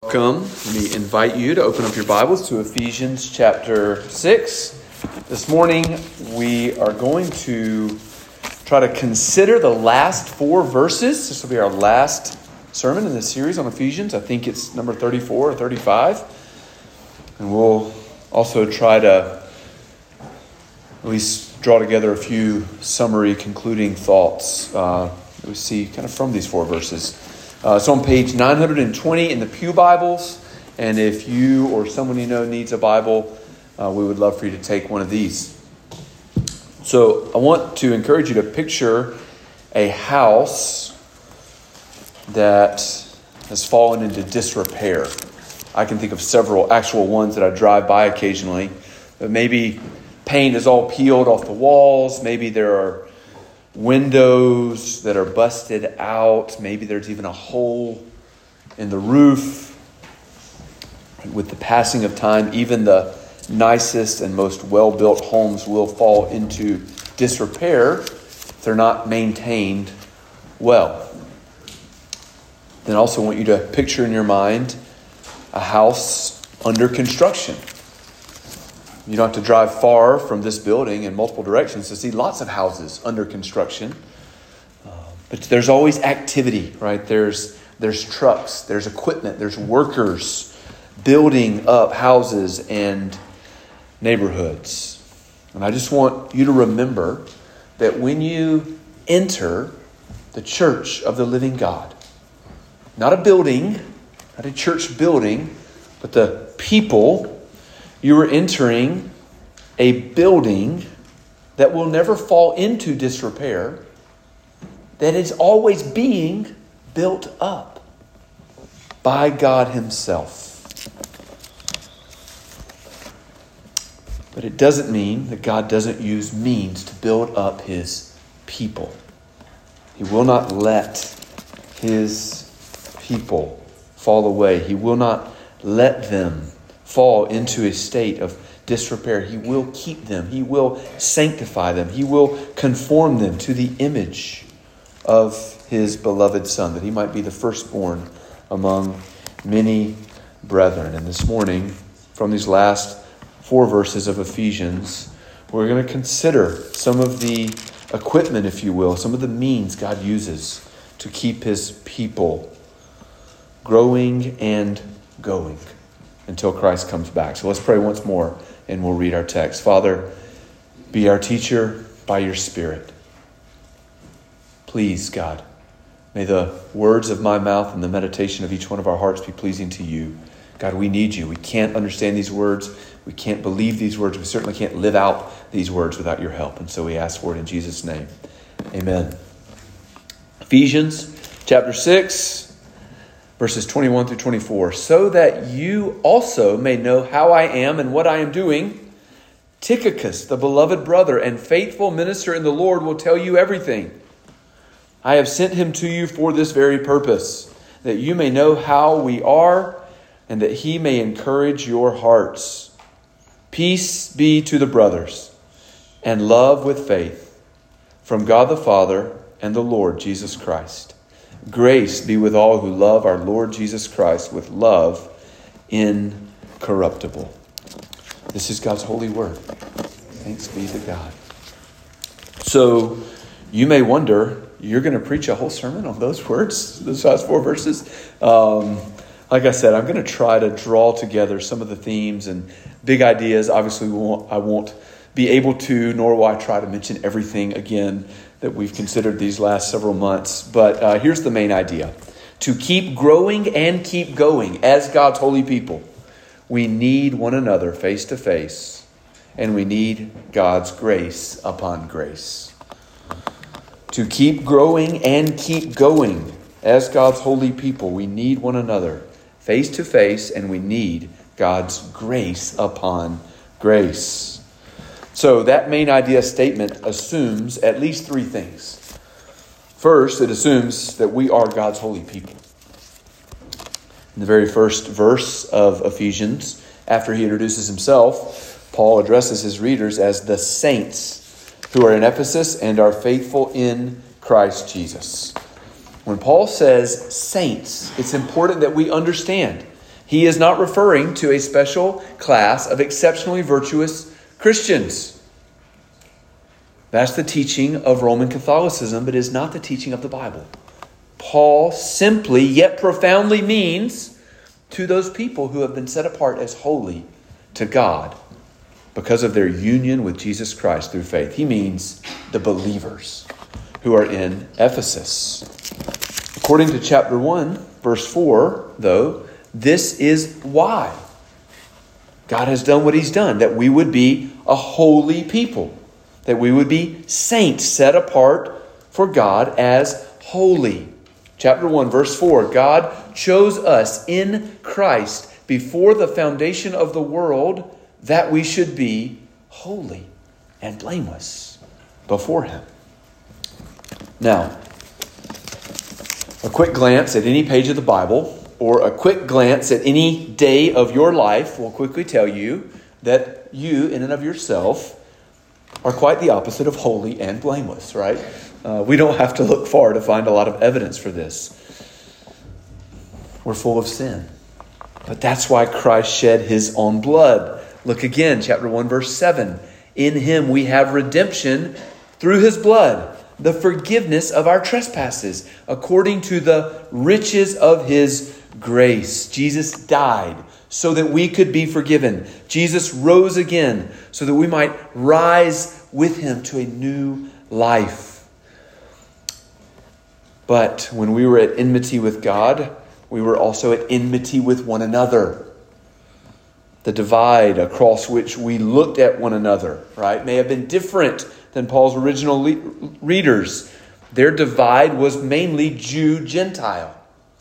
Welcome. Let me invite you to open up your Bibles to Ephesians chapter 6. This morning we are going to try to consider the last four verses. This will be our last sermon in this series on Ephesians. I think it's number 34 or 35. And we'll also try to at least draw together a few summary concluding thoughts that we see kind of from these four verses. It's on page 920 in the Pew Bibles. And if you or someone you know needs a Bible, we would love for you to take one of these. So I want to encourage you to picture a house that has fallen into disrepair. I can think of several actual ones that I drive by occasionally. But maybe paint is all peeled off the walls. Maybe there are windows that are busted out. Maybe there's even a hole in the roof. With the passing of time, even the nicest and most well-built homes will fall into disrepair if they're not maintained well. Then I also want you to picture in your mind a house under construction. You don't have to drive far from this building in multiple directions to see lots of houses under construction. But there's always activity, right? There's trucks, there's equipment, there's workers building up houses and neighborhoods. And I just want you to remember that when you enter the church of the living God, not a building, not a church building, but the people, you are entering a building that will never fall into disrepair, that is always being built up by God Himself. But it doesn't mean that God doesn't use means to build up His people. He will not let His people fall away. He will not let them fall into a state of disrepair. He will keep them. He will sanctify them. He will conform them to the image of His beloved Son, that He might be the firstborn among many brethren. And this morning, from these last four verses of Ephesians, we're going to consider some of the equipment, if you will, some of the means God uses to keep His people growing and going until Christ comes back. So let's pray once more and we'll read our text. Father, be our teacher by your Spirit. Please, God, may the words of my mouth and the meditation of each one of our hearts be pleasing to you. God, we need you. We can't understand these words. We can't believe these words. We certainly can't live out these words without your help. And so we ask for it in Jesus' name. Amen. Ephesians chapter 6. Verses 21 through 24, so that you also may know how I am and what I am doing, Tychicus, the beloved brother and faithful minister in the Lord, will tell you everything. I have sent him to you for this very purpose, that you may know how we are and that he may encourage your hearts. Peace be to the brothers and love with faith from God the Father and the Lord Jesus Christ. Grace be with all who love our Lord Jesus Christ with love incorruptible. This is God's holy word. Thanks be to God. So you may wonder, you're going to preach a whole sermon on those words, those last four verses? Like I said, I'm going to try to draw together some of the themes and big ideas. Obviously, I won't be able to, nor will I try to mention everything again that we've considered these last several months. But here's the main idea. To keep growing and keep going as God's holy people, we need one another face to face, and we need God's grace upon grace. To keep growing and keep going as God's holy people, we need one another face to face, and we need God's grace upon grace. So that main idea statement assumes at least three things. First, it assumes that we are God's holy people. In the very first verse of Ephesians, after he introduces himself, Paul addresses his readers as the saints who are in Ephesus and are faithful in Christ Jesus. When Paul says saints, it's important that we understand He is not referring to a special class of exceptionally virtuous Christians. That's the teaching of Roman Catholicism, but it is not the teaching of the Bible. Paul simply yet profoundly means to those people who have been set apart as holy to God because of their union with Jesus Christ through faith. He means the believers who are in Ephesus. According to chapter 1, verse 4, though, this is why God has done what He's done, that we would be a holy people, that we would be saints set apart for God as holy. Chapter 1, verse 4, God chose us in Christ before the foundation of the world that we should be holy and blameless before Him. Now, a quick glance at any page of the Bible or a quick glance at any day of your life will quickly tell you that you, in and of yourself, are quite the opposite of holy and blameless, right? We don't have to look far to find a lot of evidence for this. We're full of sin. But that's why Christ shed His own blood. Look again, chapter 1, verse 7. In Him we have redemption through His blood, the forgiveness of our trespasses, according to the riches of His grace. Jesus died so that we could be forgiven. Jesus rose again so that we might rise with Him to a new life. But when we were at enmity with God, we were also at enmity with one another. The divide across which we looked at one another, right, may have been different than Paul's original readers. Their divide was mainly Jew-Gentile.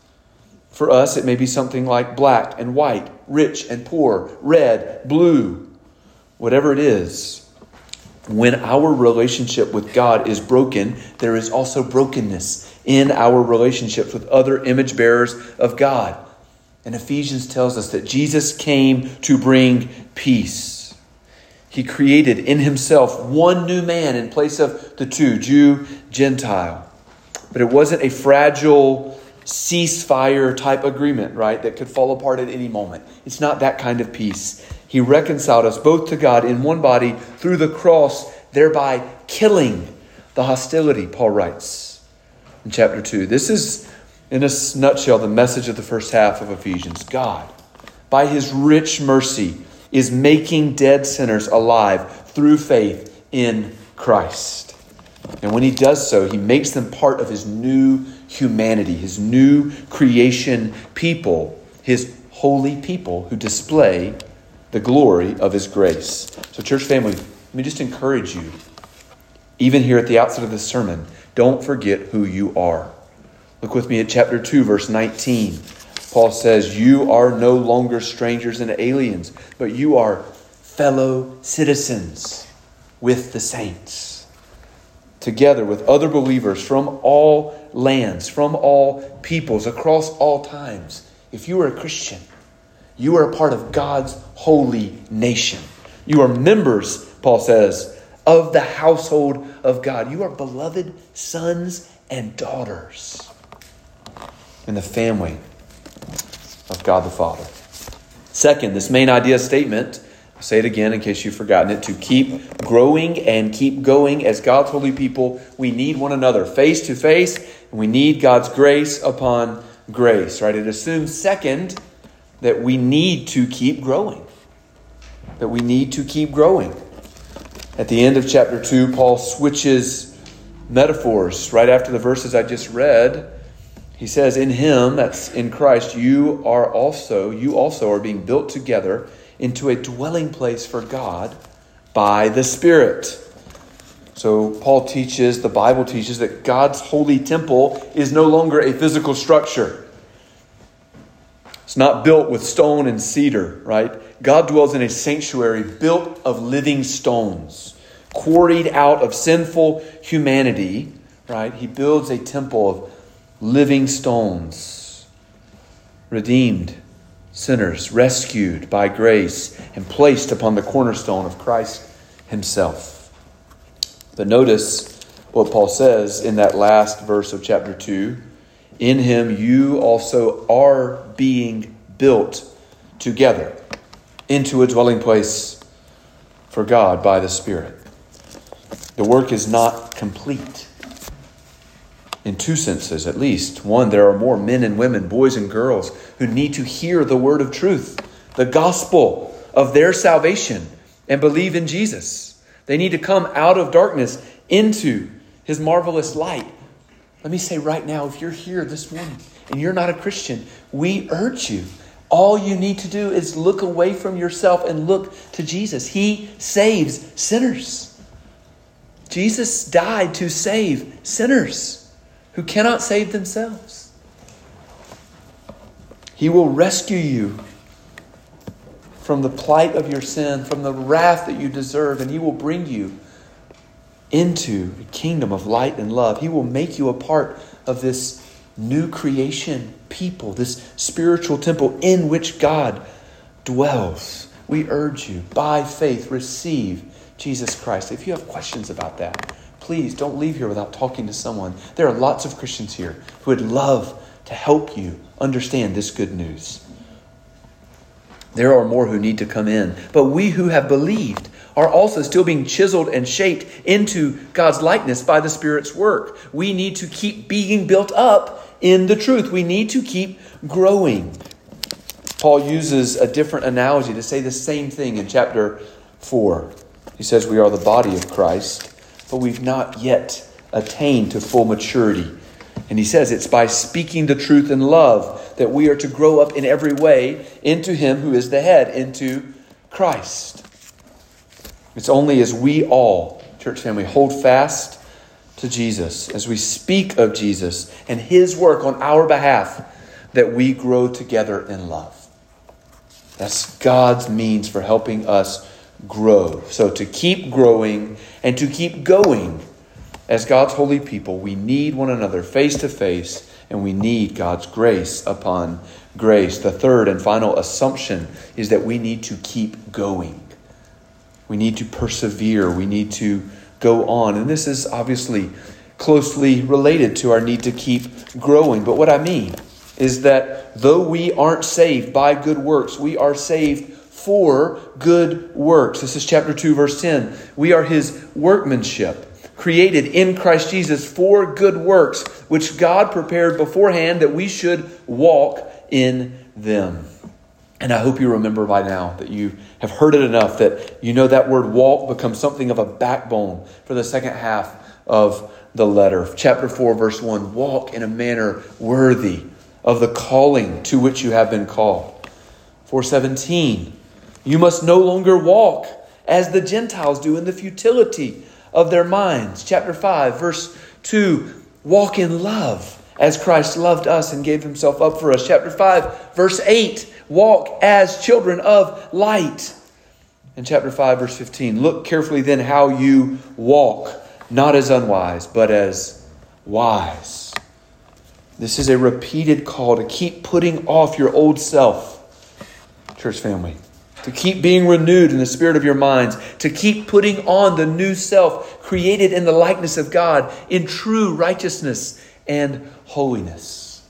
For us, it may be something like black and white, rich and poor, red, blue, whatever it is. When our relationship with God is broken, there is also brokenness in our relationships with other image bearers of God. And Ephesians tells us that Jesus came to bring peace. He created in Himself one new man in place of the two, Jew, Gentile. But it wasn't a fragile ceasefire type agreement, right, that could fall apart at any moment. It's not that kind of peace. He reconciled us both to God in one body through the cross, thereby killing the hostility, Paul writes in chapter 2. This is, in a nutshell, the message of the first half of Ephesians. God, by His rich mercy, is making dead sinners alive through faith in Christ. And when He does so, He makes them part of His new humanity, His new creation people, His holy people who display the glory of His grace. So church family, let me just encourage you, even here at the outset of this sermon, don't forget who you are. Look with me at chapter 2, verse 19. Paul says, you are no longer strangers and aliens, but you are fellow citizens with the saints, together with other believers from all lands, from all peoples, across all times. If you are a Christian, you are a part of God's holy nation. You are members, Paul says, of the household of God. You are beloved sons and daughters in the family of God the Father. Second, this main idea statement, I'll say it again in case you've forgotten it, to keep growing and keep going as God's holy people, we need one another face to face, and we need God's grace upon grace, right? It assumes, second, that we need to keep growing. That we need to keep growing. At the end of chapter 2, Paul switches metaphors right after the verses I just read. He says, in Him, that's in Christ, you also are being built together into a dwelling place for God by the Spirit. So Paul teaches, the Bible teaches, that God's holy temple is no longer a physical structure. It's not built with stone and cedar, right? God dwells in a sanctuary built of living stones, quarried out of sinful humanity, right? He builds a temple of living stones, redeemed sinners, rescued by grace and placed upon the cornerstone of Christ Himself. But notice what Paul says in that last verse of chapter 2. In Him you also are being built together into a dwelling place for God by the Spirit. The work is not complete. In two senses, at least. One, there are more men and women, boys and girls, who need to hear the word of truth, the gospel of their salvation, and believe in Jesus. They need to come out of darkness into his marvelous light. Let me say right now, if you're here this morning and you're not a Christian, we urge you. All you need to do is look away from yourself and look to Jesus. He saves sinners. Jesus died to save sinners who cannot save themselves. He will rescue you from the plight of your sin, from the wrath that you deserve, and he will bring you into a kingdom of light and love. He will make you a part of this new creation people, this spiritual temple in which God dwells. We urge you, by faith, receive Jesus Christ. If you have questions about that, please don't leave here without talking to someone. There are lots of Christians here who would love to help you understand this good news. There are more who need to come in, but we who have believed are also still being chiseled and shaped into God's likeness by the Spirit's work. We need to keep being built up in the truth. We need to keep growing. Paul uses a different analogy to say the same thing in chapter 4. He says we are the body of Christ, but we've not yet attained to full maturity. And he says it's by speaking the truth in love that we are to grow up in every way into him who is the head, into Christ. It's only as we all, church family, hold fast to Jesus, as we speak of Jesus and his work on our behalf, that we grow together in love. That's God's means for helping us grow. So to keep growing and to keep going as God's holy people, we need one another face to face, and we need God's grace upon grace. The third and final assumption is that we need to keep going. We need to persevere. We need to go on. And this is obviously closely related to our need to keep growing. But what I mean is that though we aren't saved by good works, we are saved for good works. This is chapter 2, verse 10. We are his workmanship, created in Christ Jesus for good works, which God prepared beforehand that we should walk in them. And I hope you remember by now that you have heard it enough that you know that word walk becomes something of a backbone for the second half of the letter. Chapter 4, verse 1, walk in a manner worthy of the calling to which you have been called. 4:17, you must no longer walk as the Gentiles do in the futility of their minds. Chapter 5, verse 2, walk in love as Christ loved us and gave himself up for us. Chapter 5, verse 8, walk as children of light. In chapter 5, verse 15, look carefully then how you walk, not as unwise, but as wise. This is a repeated call to keep putting off your old self, church family. To keep being renewed in the spirit of your minds. To keep putting on the new self created in the likeness of God in true righteousness and holiness.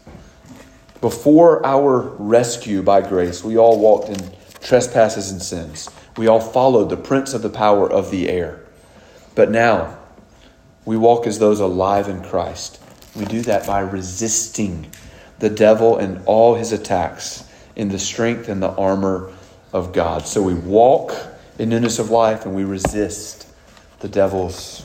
Before our rescue by grace, we all walked in trespasses and sins. We all followed the prince of the power of the air. But now, we walk as those alive in Christ. We do that by resisting the devil and all his attacks in the strength and the armor of God. So we walk in newness of life and we resist the devil's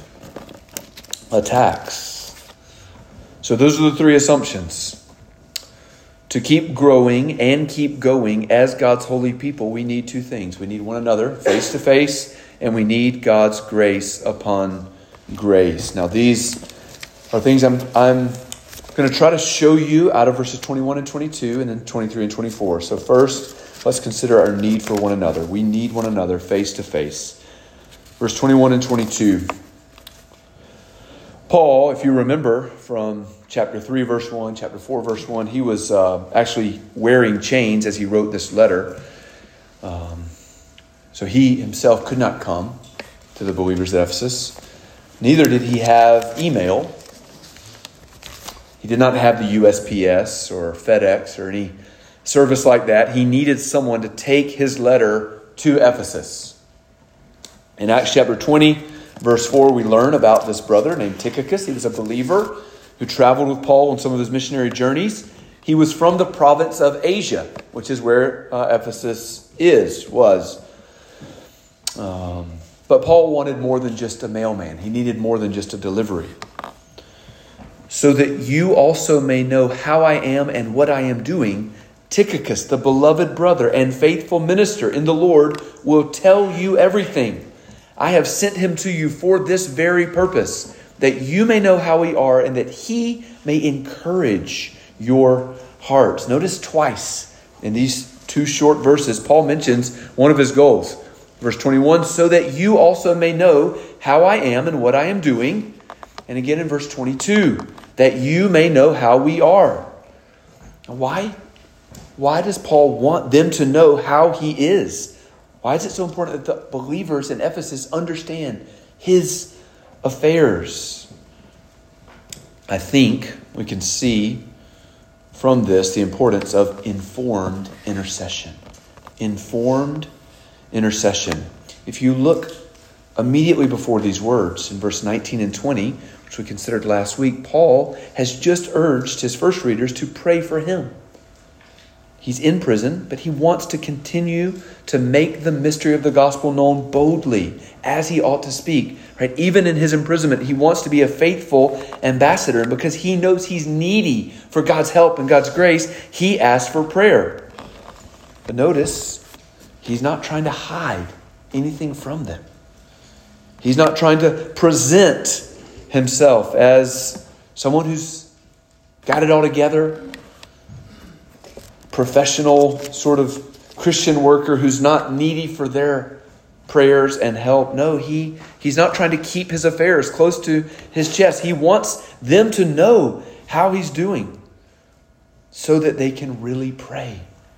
attacks. So those are the three assumptions. To keep growing and keep going as God's holy people, we need two things. We need one another face to face, and we need God's grace upon grace. Now these are things I'm going to try to show you out of verses 21 and 22 and then 23 and 24. So first, let's consider our need for one another. We need one another face to face. Verse 21 and 22. Paul, if you remember from chapter 3, verse 1, chapter 4, verse 1, he was actually wearing chains as he wrote this letter. So he himself could not come to the believers at Ephesus. Neither did he have email. He did not have the USPS or FedEx or any service like that, he needed someone to take his letter to Ephesus. In Acts chapter 20, verse 4, we learn about this brother named Tychicus. He was a believer who traveled with Paul on some of his missionary journeys. He was from the province of Asia, which is where Ephesus was. But Paul wanted more than just a mailman. He needed more than just a delivery. So that you also may know how I am and what I am doing, Tychicus, the beloved brother and faithful minister in the Lord, will tell you everything. I have sent him to you for this very purpose, that you may know how we are and that he may encourage your hearts. Notice twice in these two short verses, Paul mentions one of his goals. Verse 21, so that you also may know how I am and what I am doing. And again in verse 22, that you may know how we are. Why does Paul want them to know how he is? Why is it so important that the believers in Ephesus understand his affairs? I think we can see from this the importance of informed intercession. Informed intercession. If you look immediately before these words in verse 19 and 20, which we considered last week, Paul has just urged his first readers to pray for him. He's in prison, but he wants to continue to make the mystery of the gospel known boldly, as he ought to speak. Right? Even in his imprisonment, he wants to be a faithful ambassador. And because he knows he's needy for God's help and God's grace, he asks for prayer. But notice, he's not trying to hide anything from them. He's not trying to present himself as someone who's got it all together, professional sort of Christian worker who's not needy for their prayers and help. No, he's not trying to keep his affairs close to his chest. He wants them to know how he's doing so that they can really pray.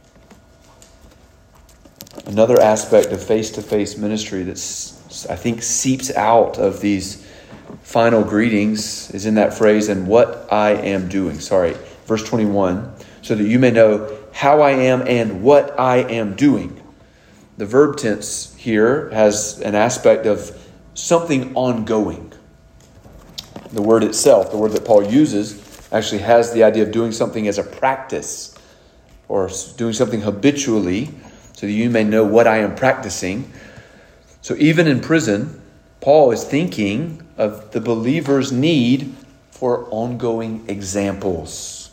Another aspect of face-to-face ministry that's, I think, seeps out of these final greetings is in that phrase, and what I am doing. Verse 21, so that you may know how I am and what I am doing. The verb tense here has an aspect of something ongoing. The word itself, the word that Paul uses, actually has the idea of doing something as a practice or doing something habitually, so that you may know what I am practicing. So even in prison, Paul is thinking of the believer's need for ongoing examples.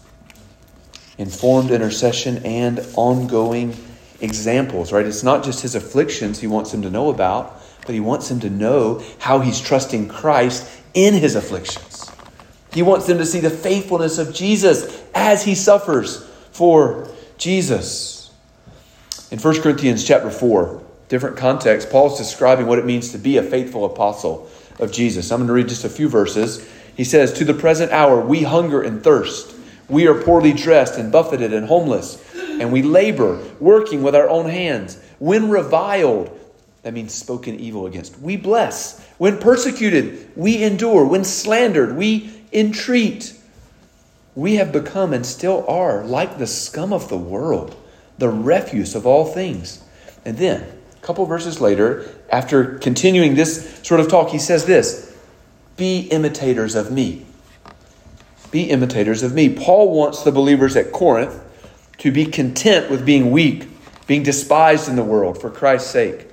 Informed intercession and ongoing examples, right? It's not just his afflictions he wants him to know about, but he wants him to know how he's trusting Christ in his afflictions. He wants them to see the faithfulness of Jesus as he suffers for Jesus. In 1 Corinthians chapter 4, different context, Paul's describing what it means to be a faithful apostle of Jesus. I'm going to read just a few verses. He says, to the present hour, we hunger and thirst. We are poorly dressed and buffeted and homeless, and we labor, working with our own hands. When reviled, that means spoken evil against, we bless. When persecuted, we endure. When slandered, we entreat. We have become and still are like the scum of the world, the refuse of all things. And then, a couple verses later, after continuing this sort of talk, he says this, be imitators of me. Be imitators of me. Paul wants the believers at Corinth to be content with being weak, being despised in the world for Christ's sake.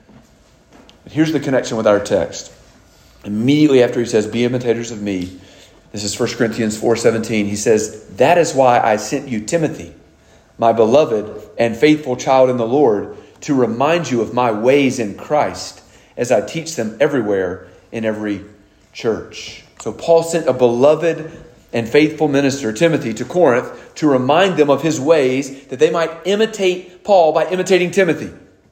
But here's the connection with our text. Immediately after he says, be imitators of me, this is 1 Corinthians 4:17. He says, that is why I sent you Timothy, my beloved and faithful child in the Lord, to remind you of my ways in Christ as I teach them everywhere in every church. So Paul sent a beloved and faithful minister, Timothy, to Corinth to remind them of his ways that they might imitate Paul by imitating Timothy.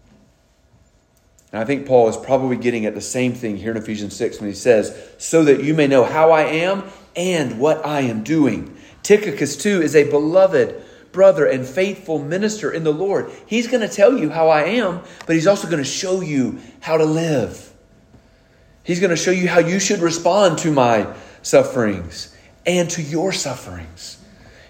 And I think Paul is probably getting at the same thing here in Ephesians 6 when he says, so that you may know how I am and what I am doing. Tychicus too is a beloved brother and faithful minister in the Lord. He's going to tell you how I am, but he's also going to show you how to live. He's going to show you how you should respond to my sufferings and to your sufferings.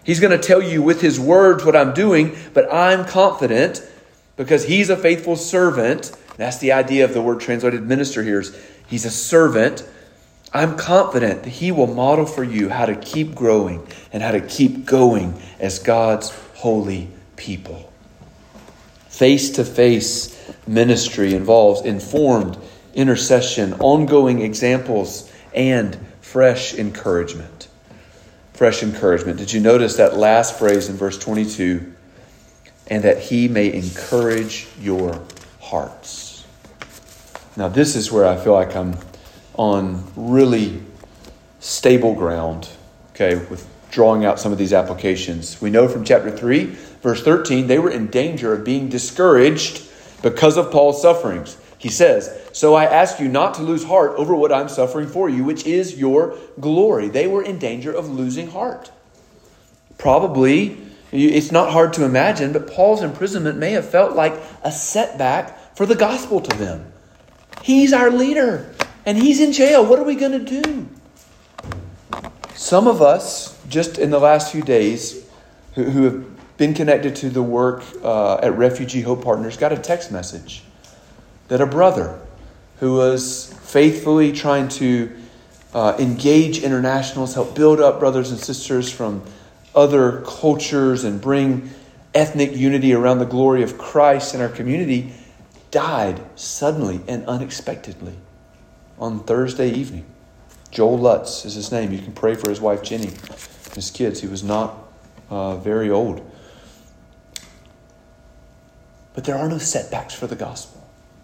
He's going to tell you with his words what I'm doing, but I'm confident because he's a faithful servant. That's the idea of the word translated minister here. He's a servant. I'm confident that he will model for you how to keep growing and how to keep going as God's holy people. Face-to-face ministry involves informed intercession, ongoing examples, and fresh encouragement. Fresh encouragement. Did you notice that last phrase in verse 22? And that he may encourage your hearts. Now this is where I feel like I'm on really stable ground, okay, with drawing out some of these applications. We know from chapter 3, verse 13, they were in danger of being discouraged because of Paul's sufferings. He says, so I ask you not to lose heart over what I'm suffering for you, which is your glory. They were in danger of losing heart. Probably, it's not hard to imagine, but Paul's imprisonment may have felt like a setback for the gospel to them. He's our leader, and he's in jail. What are we going to do? Some of us, just in the last few days, who have been connected to the work at Refugee Hope Partners, got a text message that a brother who was faithfully trying to engage internationals, help build up brothers and sisters from other cultures and bring ethnic unity around the glory of Christ in our community, died suddenly and unexpectedly on Thursday evening. Joel Lutz is his name. You can pray for his wife Jenny, his kids. He was not very old. But there are no setbacks for the gospel.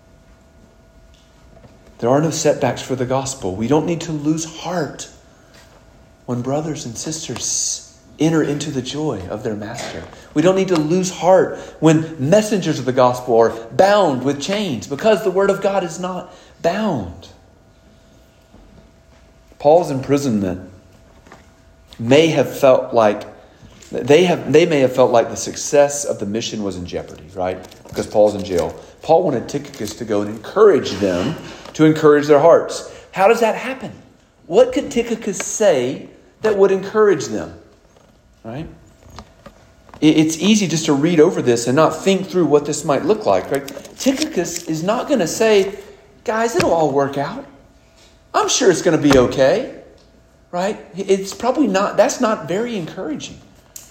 There are no setbacks for the gospel. We don't need to lose heart when brothers and sisters enter into the joy of their master. We don't need to lose heart when messengers of the gospel are bound with chains because the word of God is not bound. Paul's imprisonment may have felt like they may have felt like the success of the mission was in jeopardy, right? Because Paul's in jail. Paul wanted Tychicus to go and encourage them, to encourage their hearts. How does that happen? What could Tychicus say that would encourage them? Right? It's easy just to read over this and not think through what this might look like. Right? Tychicus is not going to say, guys, it'll all work out. I'm sure it's going to be okay. Right? It's probably not, that's not very encouraging.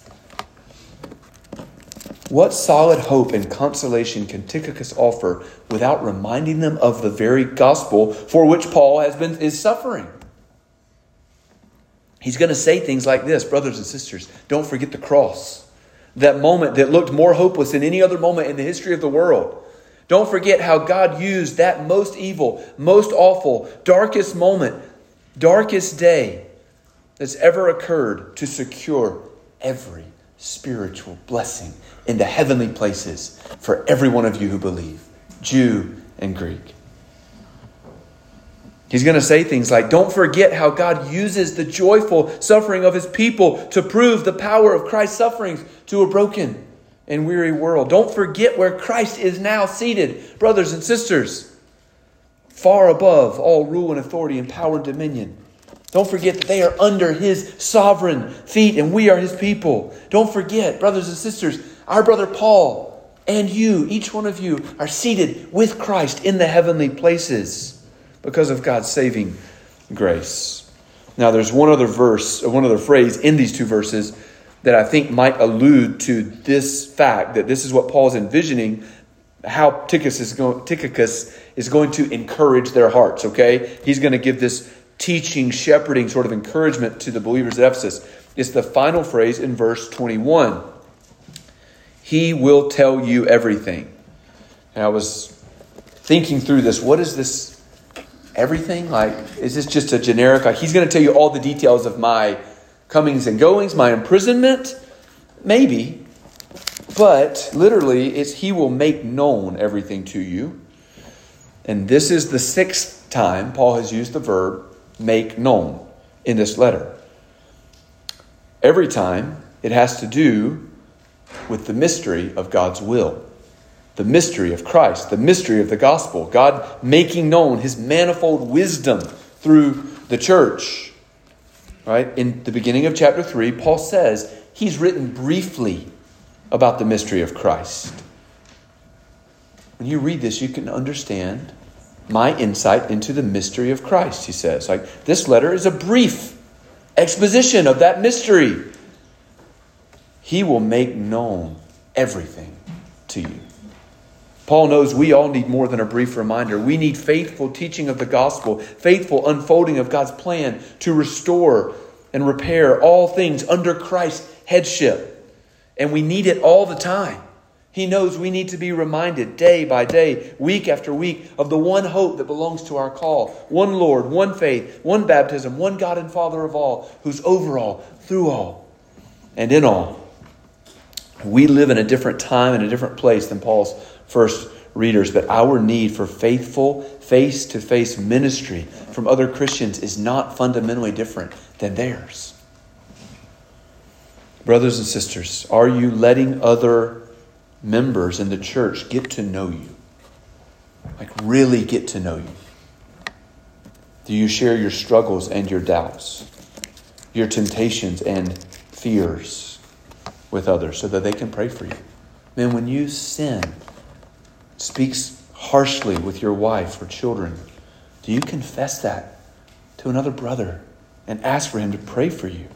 What solid hope and consolation can Tychicus offer without reminding them of the very gospel for which Paul is suffering? He's going to say things like this, brothers and sisters, don't forget the cross. That moment that looked more hopeless than any other moment in the history of the world. Don't forget how God used that most evil, most awful, darkest moment, darkest day that's ever occurred to secure every spiritual blessing in the heavenly places for every one of you who believe, Jew and Greek. He's going to say things like, don't forget how God uses the joyful suffering of his people to prove the power of Christ's sufferings to a broken and weary world. Don't forget where Christ is now seated, brothers and sisters, far above all rule and authority and power and dominion. Don't forget that they are under his sovereign feet and we are his people. Don't forget, brothers and sisters, our brother Paul and you, each one of you, are seated with Christ in the heavenly places because of God's saving grace. Now, there's one other phrase in these two verses that I think might allude to this fact, that this is what Paul's envisioning, how Tychicus is going to encourage their hearts, okay? He's going to give this teaching, shepherding sort of encouragement to the believers at Ephesus. It's the final phrase in verse 21. He will tell you everything. And I was thinking through this. What is this everything? Like, is this just a generic, like he's going to tell you all the details of my comings and goings, my imprisonment? Maybe. But literally, it's he will make known everything to you. And this is the 6th time Paul has used the verb make known in this letter. Every time it has to do with the mystery of God's will, the mystery of Christ, the mystery of the gospel, God making known his manifold wisdom through the church. Right? In the beginning of chapter 3, Paul says He's written briefly about the mystery of Christ. When you read this, you can understand my insight into the mystery of Christ, he says. Like, this letter is a brief exposition of that mystery. He will make known everything to you. Paul knows we all need more than a brief reminder. We need faithful teaching of the gospel, faithful unfolding of God's plan to restore and repair all things under Christ's headship. And we need it all the time. He knows we need to be reminded day by day, week after week, of the one hope that belongs to our call. One Lord, one faith, one baptism, one God and Father of all, who's over all, through all, and in all. We live in a different time and a different place than Paul's first readers, but our need for faithful, face-to-face ministry from other Christians is not fundamentally different than theirs. Brothers and sisters, are you letting other members in the church get to know you? Like, really get to know you? Do you share your struggles and your doubts, your temptations and fears with others so that they can pray for you? Man, when you sin, speaks harshly with your wife or children, do you confess that to another brother and ask for him to pray for you?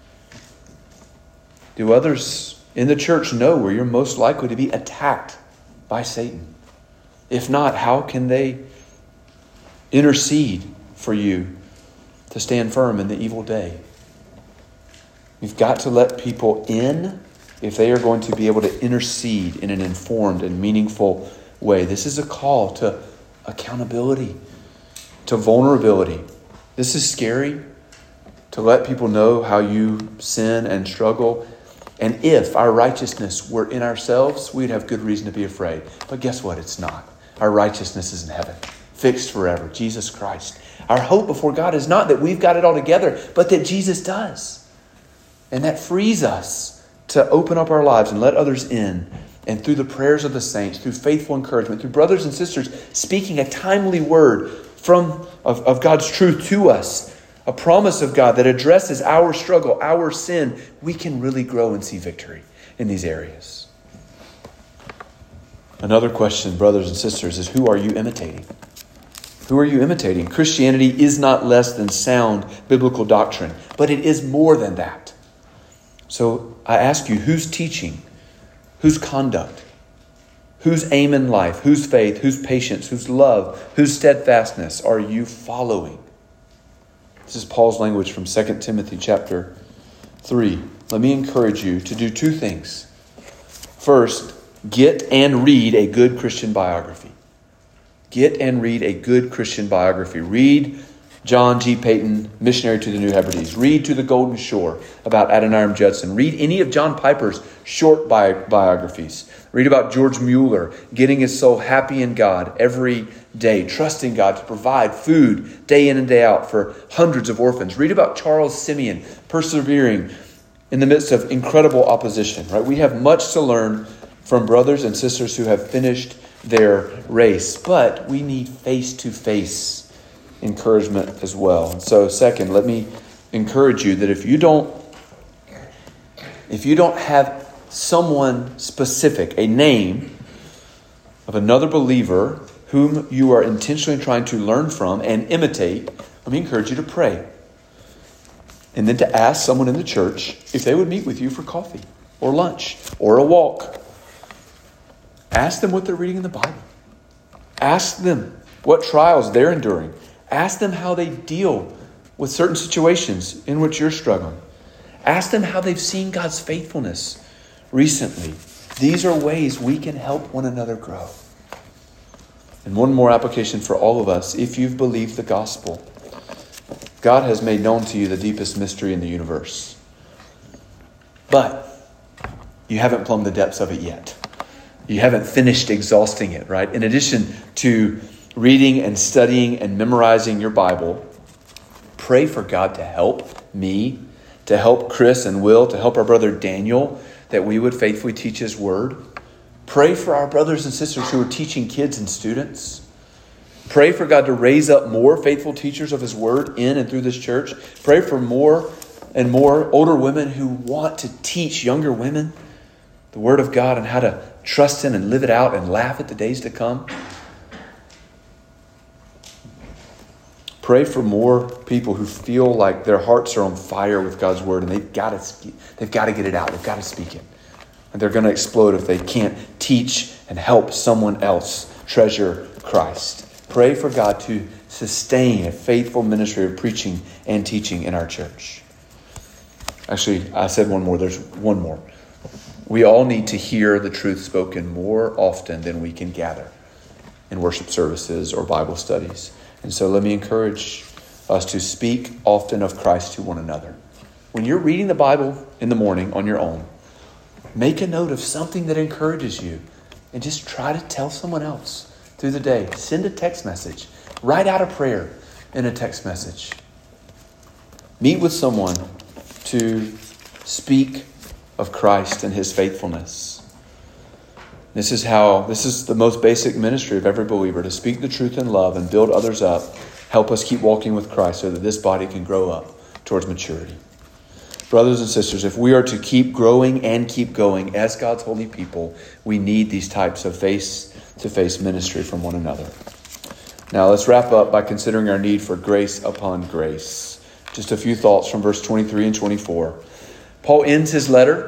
Do others in the church know where you're most likely to be attacked by Satan? If not, how can they intercede for you to stand firm in the evil day? You've got to let people in if they are going to be able to intercede in an informed and meaningful way. This is a call to accountability, to vulnerability. This is scary, to let people know how you sin and struggle. And if our righteousness were in ourselves, we'd have good reason to be afraid. But guess what? It's not. Our righteousness is in heaven, fixed forever, Jesus Christ. Our hope before God is not that we've got it all together, but that Jesus does. And that frees us to open up our lives and let others in. And through the prayers of the saints, through faithful encouragement, through brothers and sisters speaking a timely word of God's truth to us, a promise of God that addresses our struggle, our sin, we can really grow and see victory in these areas. Another question, brothers and sisters, is who are you imitating? Who are you imitating? Christianity is not less than sound biblical doctrine, but it is more than that. So I ask you, whose teaching, whose conduct, whose aim in life, whose faith, whose patience, whose love, whose steadfastness are you following? This is Paul's language from 2 Timothy chapter 3. Let me encourage you to do two things. First, get and read a good Christian biography. Get and read a good Christian biography. Read John G. Paton, Missionary to the New Hebrides. Read To the Golden Shore about Adoniram Judson. Read any of John Piper's short biographies. Read about George Mueller getting his soul happy in God every day, trusting God to provide food day in and day out for hundreds of orphans. Read about Charles Simeon persevering in the midst of incredible opposition. Right? We have much to learn from brothers and sisters who have finished their race, but we need face-to-face encouragement as well. And so, second, let me encourage you that if you don't have someone specific, a name of another believer whom you are intentionally trying to learn from and imitate, let me encourage you to pray. And then to ask someone in the church if they would meet with you for coffee or lunch or a walk. Ask them what they're reading in the Bible. Ask them what trials they're enduring. Ask them how they deal with certain situations in which you're struggling. Ask them how they've seen God's faithfulness recently. These are ways we can help one another grow. And one more application for all of us. If you've believed the gospel, God has made known to you the deepest mystery in the universe. But you haven't plumbed the depths of it yet. You haven't finished exhausting it, right? In addition to reading and studying and memorizing your Bible, pray for God to help me, to help Chris and Will, to help our brother Daniel, that we would faithfully teach his word. Pray for our brothers and sisters who are teaching kids and students. Pray for God to raise up more faithful teachers of his word in and through this church. Pray for more and more older women who want to teach younger women the Word of God and how to trust Him and live it out and laugh at the days to come. Pray for more people who feel like their hearts are on fire with God's Word and they've got to get it out. They've got to speak it. And they're going to explode if they can't teach and help someone else treasure Christ. Pray for God to sustain a faithful ministry of preaching and teaching in our church. Actually, I said one more. There's one more. We all need to hear the truth spoken more often than we can gather in worship services or Bible studies. And so let me encourage us to speak often of Christ to one another. When you're reading the Bible in the morning on your own, make a note of something that encourages you and just try to tell someone else through the day. Send a text message. Write out a prayer in a text message. Meet with someone to speak of Christ and His faithfulness. This is the most basic ministry of every believer, to speak the truth in love and build others up. Help us keep walking with Christ so that this body can grow up towards maturity. Brothers and sisters, if we are to keep growing and keep going as God's holy people, we need these types of face-to-face ministry from one another. Now let's wrap up by considering our need for grace upon grace. Just a few thoughts from verse 23 and 24. Paul ends his letter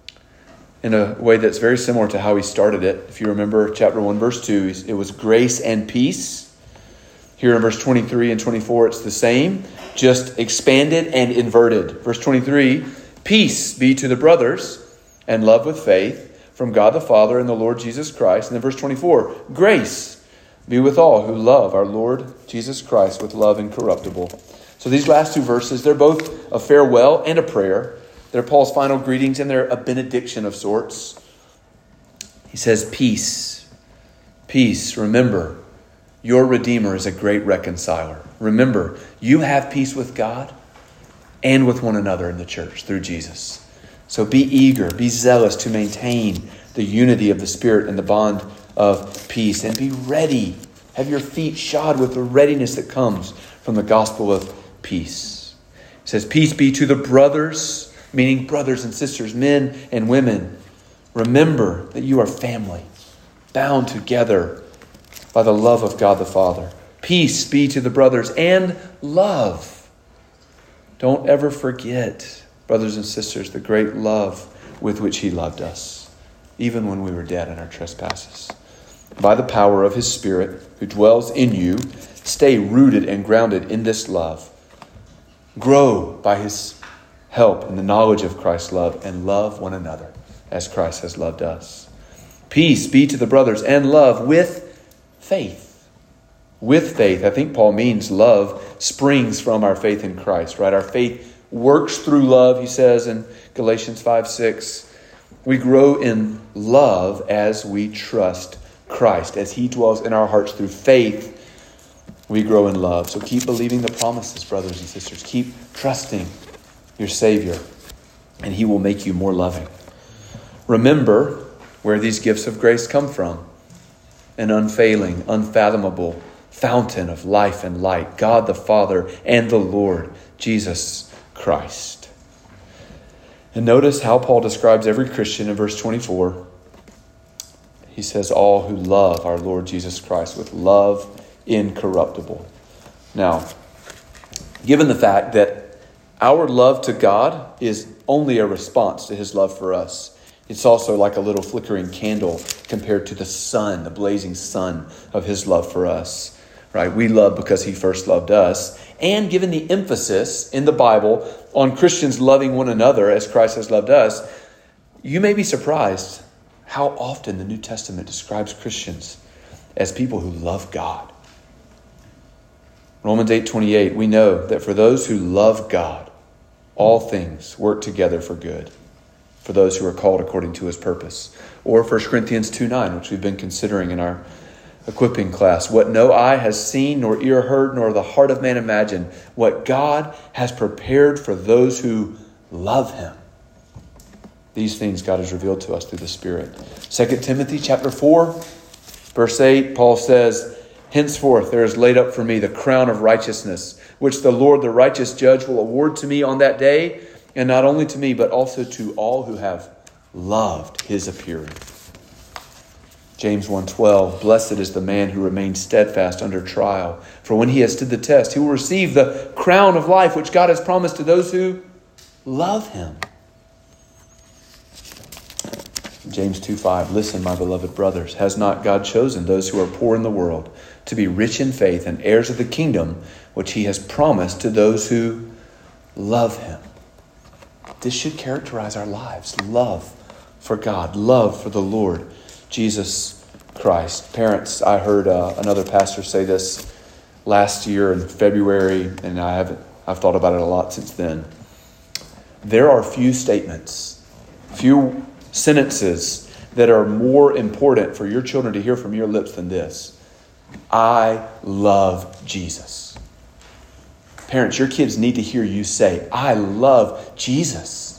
in a way that's very similar to how he started it. If you remember chapter 1, verse 2, it was grace and peace. Here in verse 23 and 24, it's the same, just expanded and inverted. Verse 23, peace be to the brothers and love with faith from God the Father and the Lord Jesus Christ. And then verse 24, grace be with all who love our Lord Jesus Christ with love incorruptible. So these last two verses, they're both a farewell and a prayer. They're Paul's final greetings and they're a benediction of sorts. He says, peace, peace. Remember, your Redeemer is a great reconciler. Remember, you have peace with God and with one another in the church through Jesus. So be eager, be zealous to maintain the unity of the Spirit and the bond of peace. And be ready. Have your feet shod with the readiness that comes from the gospel of peace. It says, peace be to the brothers, meaning brothers and sisters, men and women. Remember that you are family, bound together by the love of God the Father. Peace be to the brothers and love. Don't ever forget, brothers and sisters, the great love with which He loved us, even when we were dead in our trespasses. By the power of His Spirit who dwells in you, stay rooted and grounded in this love. Grow by His help in the knowledge of Christ's love and love one another as Christ has loved us. Peace be to the brothers and love with faith. With faith. I think Paul means love springs from our faith in Christ, right? Our faith works through love, he says in Galatians 5:6. We grow in love as we trust Christ. As He dwells in our hearts through faith, we grow in love. So keep believing the promises, brothers and sisters. Keep trusting your Savior, and He will make you more loving. Remember where these gifts of grace come from. An unfailing, unfathomable fountain of life and light, God the Father and the Lord Jesus Christ. And notice how Paul describes every Christian in verse 24. He says, all who love our Lord Jesus Christ with love incorruptible. Now, given the fact that our love to God is only a response to His love for us, it's also like a little flickering candle compared to the sun, the blazing sun of His love for us. Right? We love because He first loved us. And given the emphasis in the Bible on Christians loving one another as Christ has loved us, you may be surprised how often the New Testament describes Christians as people who love God. Romans 8:28, we know that for those who love God, all things work together for good, for those who are called according to His purpose. Or 1 Corinthians 2:9, which we've been considering in our equipping class. What no eye has seen, nor ear heard, nor the heart of man imagined, what God has prepared for those who love Him. These things God has revealed to us through the Spirit. 2 Timothy chapter 4, verse 8, Paul says, henceforth there is laid up for me the crown of righteousness, which the Lord, the righteous judge, will award to me on that day, and not only to me, but also to all who have loved his appearing. James 1:12, blessed is the man who remains steadfast under trial. For when he has stood the test, he will receive the crown of life which God has promised to those who love him. James 2:5, listen, my beloved brothers, has not God chosen those who are poor in the world to be rich in faith and heirs of the kingdom which he has promised to those who love him? This should characterize our lives. Love for God, love for the Lord Jesus Christ. Parents, I heard another pastor say this last year in February, and I've thought about it a lot since then. There are few statements, few sentences that are more important for your children to hear from your lips than this. I love Jesus. Parents, your kids need to hear you say, I love Jesus.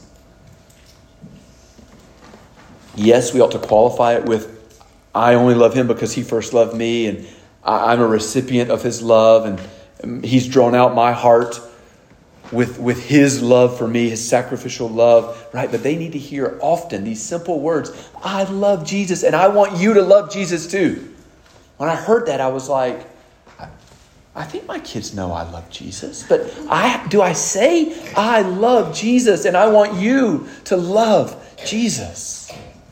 Yes, we ought to qualify it with, I only love him because he first loved me, and I'm a recipient of his love, and he's drawn out my heart with his love for me, his sacrificial love, right? But they need to hear often these simple words, I love Jesus, and I want you to love Jesus too. When I heard that, I was like, I think my kids know I love Jesus, but do I say I love Jesus and I want you to love Jesus?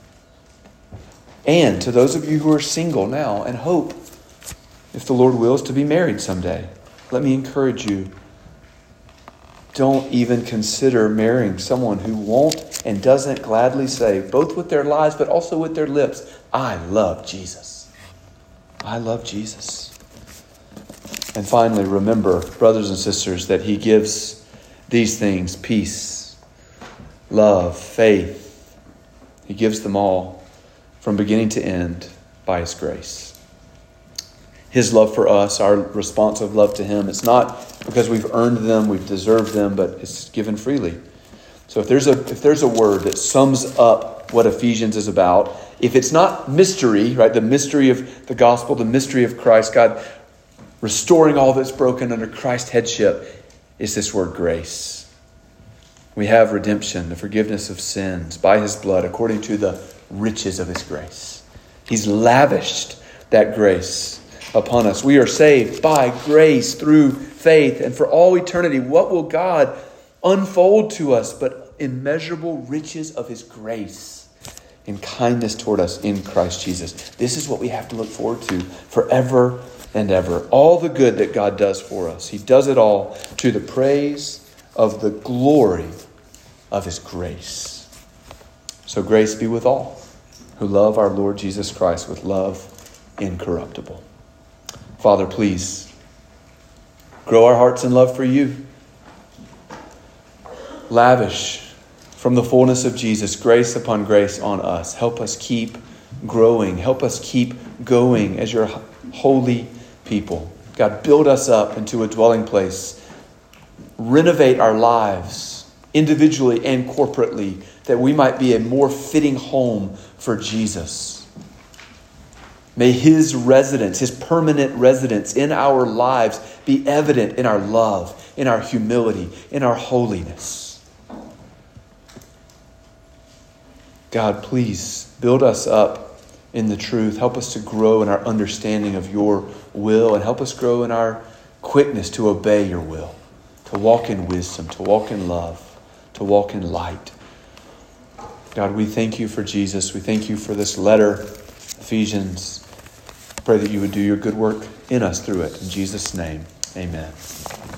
And to those of you who are single now and hope, if the Lord wills, to be married someday, let me encourage you. Don't even consider marrying someone who won't and doesn't gladly say, both with their lives but also with their lips, I love Jesus. I love Jesus. And finally, remember, brothers and sisters, that he gives these things, peace, love, faith. He gives them all from beginning to end by his grace. His love for us, our responsive love to him, it's not because we've earned them, we've deserved them, but it's given freely. So if there's a word that sums up what Ephesians is about, if it's not mystery, right, the mystery of the gospel, the mystery of Christ, God restoring all that's broken under Christ's headship, is this word grace. We have redemption, the forgiveness of sins by his blood according to the riches of his grace. He's lavished that grace upon us. We are saved by grace through faith. And for all eternity, what will God unfold to us but immeasurable riches of his grace and kindness toward us in Christ Jesus? This is what we have to look forward to forever and ever. All the good that God does for us, he does it all to the praise of the glory of his grace. So grace be with all who love our Lord Jesus Christ with love incorruptible. Father, please grow our hearts in love for you. Lavish from the fullness of Jesus grace upon grace on us. Help us keep growing. Help us keep going as your holy people. God, build us up into a dwelling place. Renovate our lives individually and corporately, that we might be a more fitting home for Jesus. May his residence, his permanent residence in our lives be evident in our love, in our humility, in our holiness. God, please build us up in the truth. Help us to grow in our understanding of your will, and help us grow in our quickness to obey your will, to walk in wisdom, to walk in love, to walk in light. God, we thank you for Jesus. We thank you for this letter, Ephesians. Pray that you would do your good work in us through it. In Jesus' name, amen.